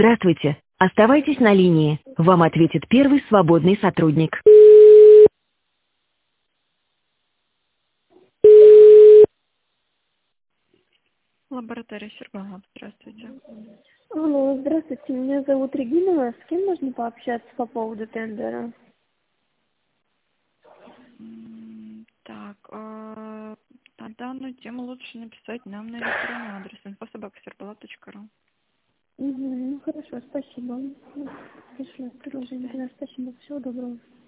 Здравствуйте. Оставайтесь на линии. Вам ответит первый свободный сотрудник. Лаборатория Сергова. Здравствуйте. Алло, здравствуйте, меня зовут Регина. С кем можно пообщаться по поводу тендера? Так, на данную тему лучше написать нам на электронный адрес info@serbalat.ru. Угу, ну хорошо, спасибо. Пришлю предложение. Да, спасибо, всего доброго.